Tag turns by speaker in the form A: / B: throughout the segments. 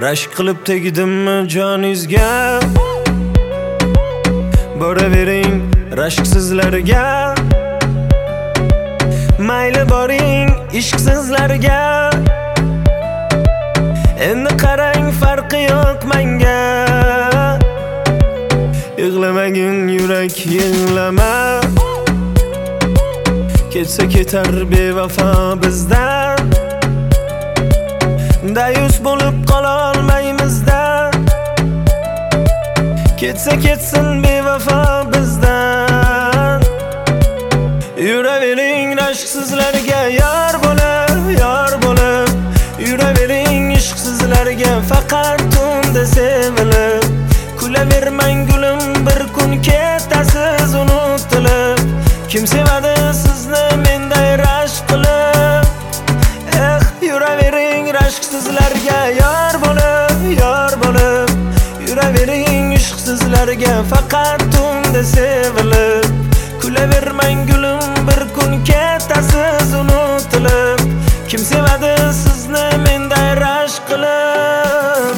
A: rashk qilib tegdimmi joningizga? Boravering rashksizlarga, mayli boring ishqsizlarga. Endi qarang farqi yo'q menga. Yig'lamagin yurak yig'lama, ketsa ketar bevafo bizdan. Dayus bo'lib qola olmaymizda, ketsa ketsin bevafo bizdan. Yuravering rashksizlarga yor bo'lib, yuravering ishqsizlarga faqat tunda sevilib. Kulavermang gulim, bir kun ketasiz unutilib. Kim sevadi sizni menday rashk qilib? Yuravering rashksizlarga yor bo'lib, yuravering ishqsizlarga faqat tunda sevilib. Kulavermang gulim, bir kun ketasiz unutilib. Kim sevadi sizni menday rashk qilib?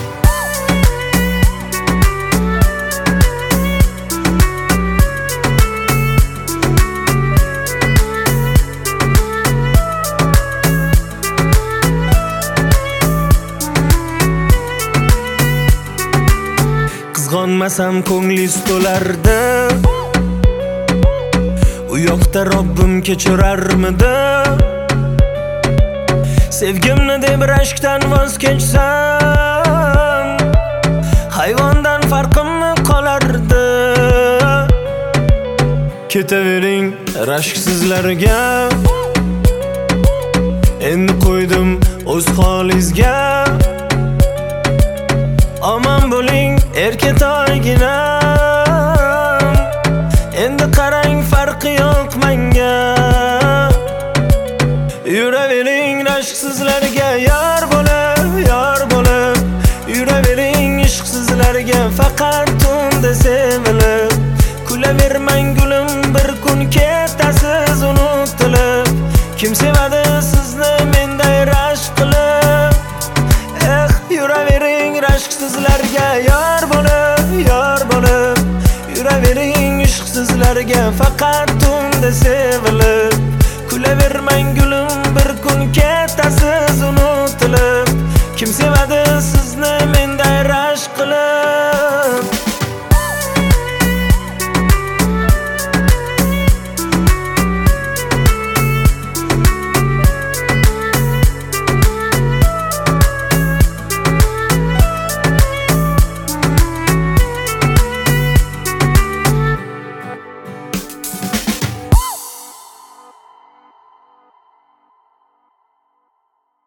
A: Qizg'onmasam ko'nglingiz to'lardi, u yoqda Robbim kechirarmidi? Sevgimni deb rashkdan voz kechsam, hayvondan farqimni qolardi. Ketavering rashksizlarga, endi qo'ydim o'z holingizga. Aman bo'ling erkatoyginam, endi qarang farqi yo'q menga. Yuravering rashksizlarga yor bo'lib, yuravering ishqsizlarga faqat tunda sevilib. Kulavermang gulim, bir kun ketasiz unutilib. Kim sevadi sizni menday rashk qilib? Yuravering rashksizlarga yor bo'lib, yuravering ishqsizlarga faqat tunda sevilib. Kulavermang gulim,